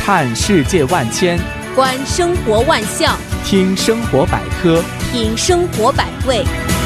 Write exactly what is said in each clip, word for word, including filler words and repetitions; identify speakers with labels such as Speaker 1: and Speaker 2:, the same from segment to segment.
Speaker 1: 看世界万千，
Speaker 2: 观生活万象，
Speaker 1: 听生活百科，
Speaker 2: 品生活百味。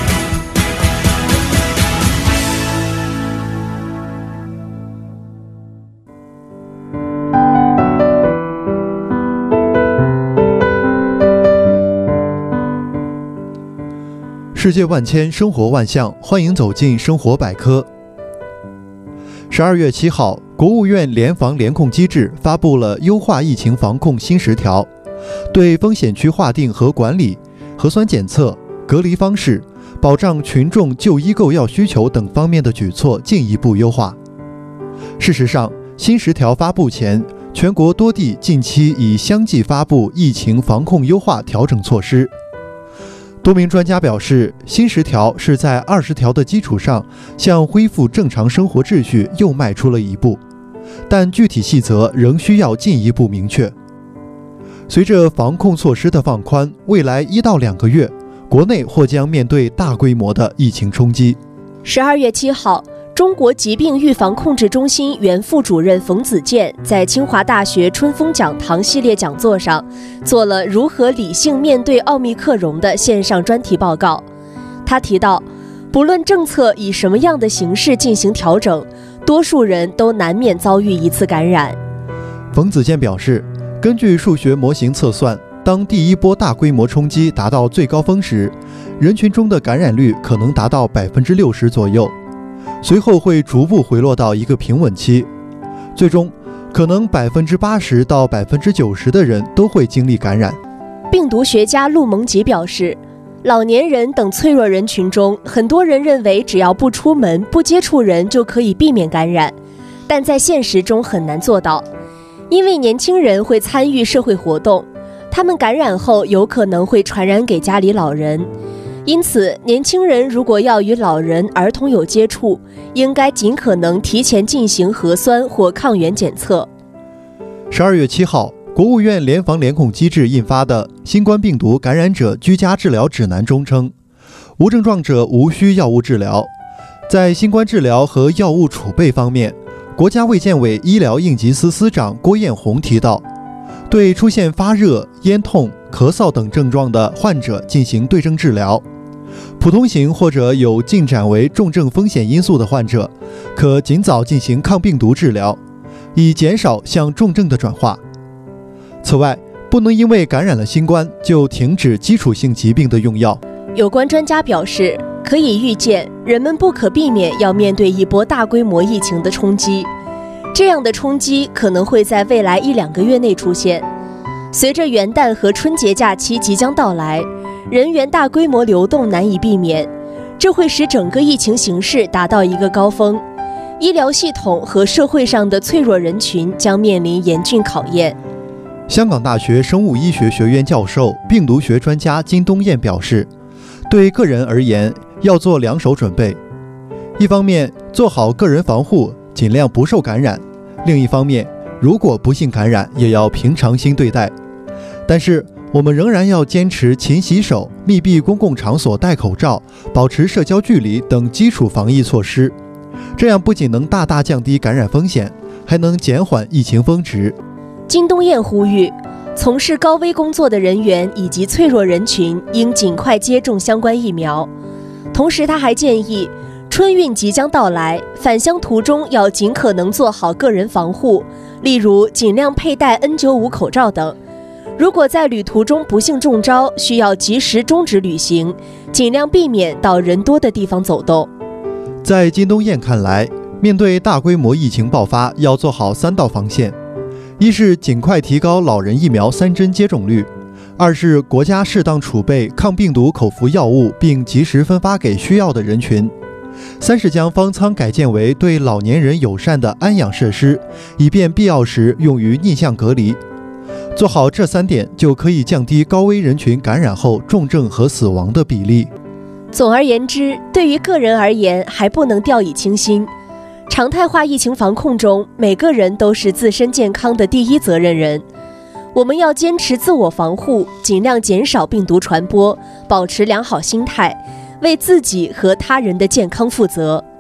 Speaker 3: 世界万千，生活万象，欢迎走进生活百科。十二月七号，国务院联防联控机制发布了优化疫情防控新十条，对风险区划定和管理、核酸检测、隔离方式、保障群众就医购药需求等方面的举措进一步优化。事实上，新十条发布前，全国多地近期已相继发布疫情防控优化调整措施。多名专家表示，新十条是在二十条的基础上，向恢复正常生活秩序又迈出了一步，但具体细则仍需要进一步明确。随着防控措施的放宽，未来一到两个月，国内或将面对大规模的疫情冲击。
Speaker 4: 十二月七号，中国疾病预防控制中心原副主任冯子健在清华大学春风讲堂系列讲座上做了如何理性面对奥密克戎的线上专题报告。他提到，不论政策以什么样的形式进行调整，多数人都难免遭遇一次感染。
Speaker 3: 冯子健表示，根据数学模型测算，当第一波大规模冲击达到最高峰时，人群中的感染率可能达到 百分之六十 左右，随后会逐步回落到一个平稳期，最终可能 百分之八十 到 百分之九十 的人都会经历感染。
Speaker 4: 病毒学家陆蒙吉表示，老年人等脆弱人群中，很多人认为只要不出门、不接触人就可以避免感染，但在现实中很难做到，因为年轻人会参与社会活动，他们感染后有可能会传染给家里老人。因此，年轻人如果要与老人、儿童有接触，应该尽可能提前进行核酸或抗原检测。
Speaker 3: 十二月七号，国务院联防联控机制印发的《新冠病毒感染者居家治疗指南》中称，无症状者无需药物治疗。在新冠治疗和药物储备方面，国家卫健委医疗应急司司长郭艳红提到，对出现发热、咽痛、咳嗽等症状的患者进行对症治疗。普通型或者有进展为重症风险因素的患者，可尽早进行抗病毒治疗，以减少向重症的转化。此外，不能因为感染了新冠就停止基础性疾病的用药。
Speaker 4: 有关专家表示，可以预见，人们不可避免要面对一波大规模疫情的冲击，这样的冲击可能会在未来一两个月内出现。随着元旦和春节假期即将到来，人员大规模流动难以避免，这会使整个疫情形势达到一个高峰，医疗系统和社会上的脆弱人群将面临严峻考验。
Speaker 3: 香港大学生物医学学院教授、病毒学专家金东彦表示，对个人而言，要做两手准备，一方面做好个人防护，尽量不受感染；另一方面，如果不幸感染，也要平常心对待。但是我们仍然要坚持勤洗手、密闭公共场所戴口罩、保持社交距离等基础防疫措施，这样不仅能大大降低感染风险，还能减缓疫情峰值。
Speaker 4: 金东彦呼吁，从事高危工作的人员以及脆弱人群应尽快接种相关疫苗。同时，他还建议，春运即将到来，返乡途中要尽可能做好个人防护，例如尽量佩戴 N 九十五 口罩等。如果在旅途中不幸中招，需要及时终止旅行，尽量避免到人多的地方走动。
Speaker 3: 在金东彦看来，面对大规模疫情爆发，要做好三道防线：一是尽快提高老人疫苗三针接种率；二是国家适当储备抗病毒口服药物，并及时分发给需要的人群；三是将方舱改建为对老年人友善的安养设施，以便必要时用于逆向隔离。做好这三点，就可以降低高危人群感染后重症和死亡的比例。
Speaker 4: 总而言之，对于个人而言，还不能掉以轻心。常态化疫情防控中，每个人都是自身健康的第一责任人。我们要坚持自我防护，尽量减少病毒传播，保持良好心态，为自己和他人的健康负责。